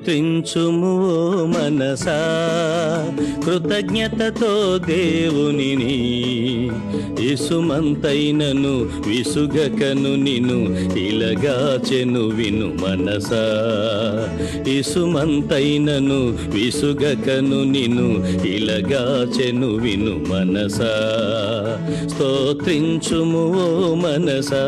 స్తోత్రించుము ఓ మనసా కృతజ్ఞతతో దేవునిని ఇసుమంతైనను విసుగకను నిను ఇలగాచెను విను మనసా ఇసుమంతైనను విసుగకను నిను ఇలగాచెను విను మనసా స్తోత్రించుము ఓ మనసా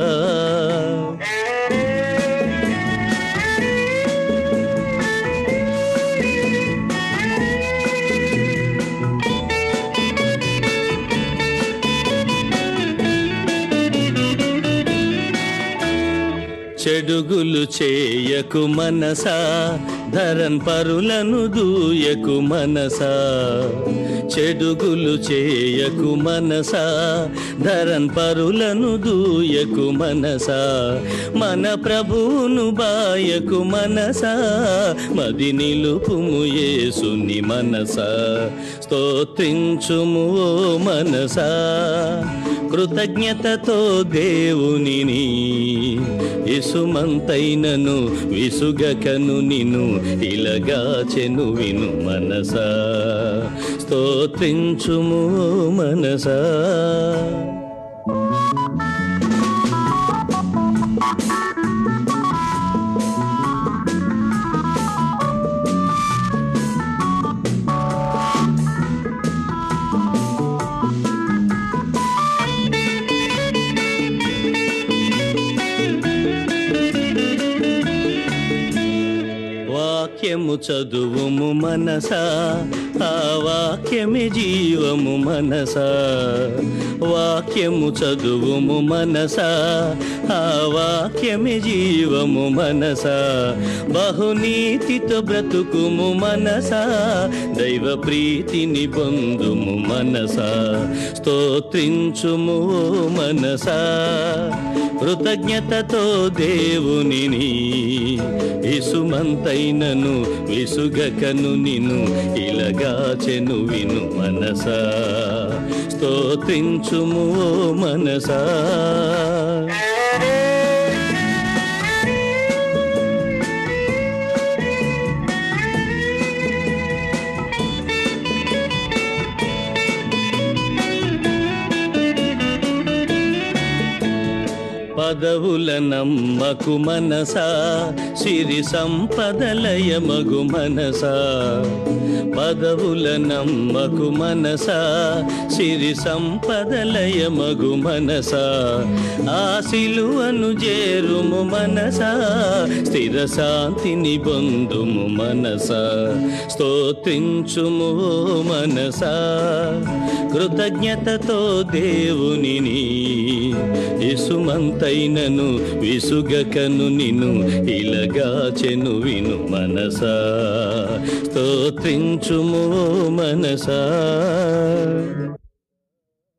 చెడుగులు చేయకు మనసా ధరన్ పరులను దూయకు మనసా చెడుగులు చేయకు మనసా ధరన్ పరులను దూయకు మనసా మన ప్రభువును బాయకు మనసా మది నిలుపుము యేసుని మనసా స్తోత్రించుము ఓ మనసా కృతజ్ఞతతో దేవునిని ఇసుమంతైనను విసుగకను నిను ఇలగాచెను విను మనసా స్తోత్రించుము మనసా వాక్యము చదువుము మనసా ఆ వాక్యమే జీవము మనసా వాక్యము చదువుము మనసా ఆ వాక్యమే జీవము మనసా బహునీతితో బ్రతుకుము మనసా దైవ ప్రీతిని పొందుము మనసా స్తోత్రించుము మనసా కృతజ్ఞతతో దేవునిని ఇసుమంతైనను విసుగకను నిను ఇలగాచెను విను మనసా స్తోత్రించుము మనసా పదవుల నమ్మకు మనసా సిరి సంపదలయమగు మనసా పదవుల నమ్మకు మనసా సిరి సంపదలయమగు మనసా ఆ సిలువను చేరుము మనసా స్థిర శాంతిని పొందుము మనసా స్తోత్రించుము మనసా కృతజ్ఞతతో దేవునిని ఇసుమంతైనను విసుగకను నిను ఇలగాచెను విను మనసా స్తోత్రించుము మనసా